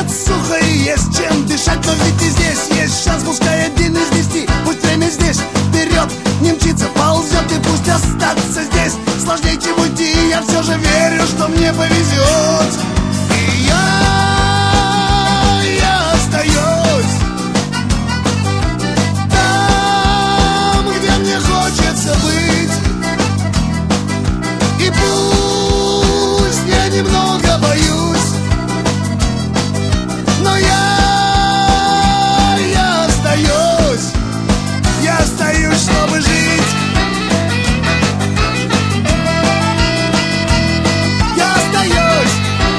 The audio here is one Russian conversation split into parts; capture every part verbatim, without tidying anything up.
будет сухо и есть чем дышать. Но ведь и здесь есть шанс, пускай один из десяти. Пусть время здесь вперед не мчится, ползет, и пусть остаться здесь сложнее, чем уйти. Я все же верю, что мне повезет. И я, я остаюсь там, где мне хочется быть. И пусть я немного боюсь, но я, я остаюсь, я остаюсь, чтобы жить. Я остаюсь.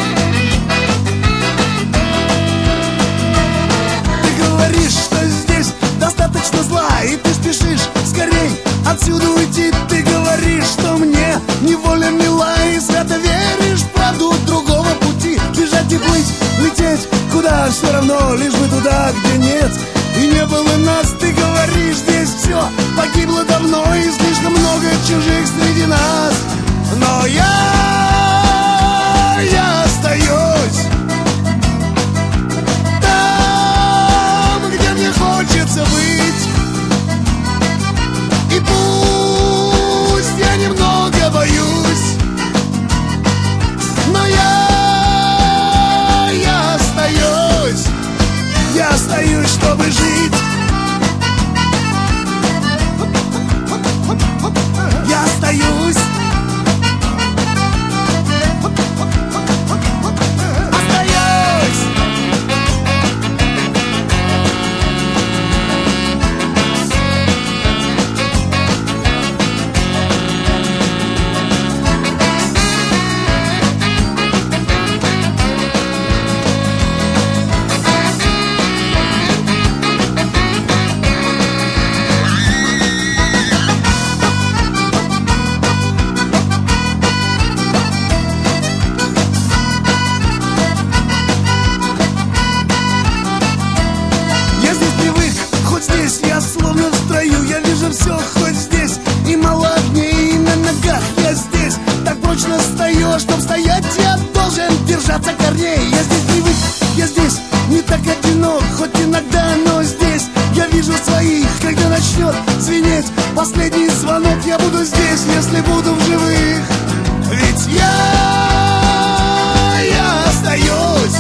Ты говоришь, что здесь достаточно зла, и ты спешишь скорей отсюда уйти. Ты говоришь, что мне неволя мила, и свято веришь в правду другого пути. Бежать и плыть, лететь куда все равно, лишь бы туда, где нет и не было нас. Ты говоришь, здесь все погибло давно, и слишком много чужих среди нас. Но я, я остаюсь там, где мне хочется быть. И пусть я немного боюсь, но я, я остаюсь, я остаюсь, чтобы жить. Я остаюсь. Остаюсь. Я словно в строю, я вижу все хоть здесь. И мало дней, и на ногах я здесь. Так прочно стою, чтоб стоять я должен держаться корней. Я здесь привык, я здесь не так одинок, хоть иногда, но здесь я вижу своих. Когда начнет звенеть последний звонок, я буду здесь, если буду в живых. Ведь я, я остаюсь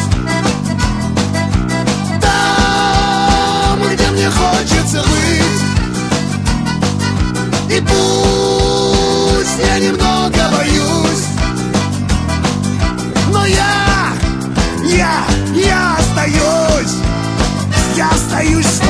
там, где мне хочется быть. И пусть я немного боюсь, но я, я, я остаюсь, я остаюсь.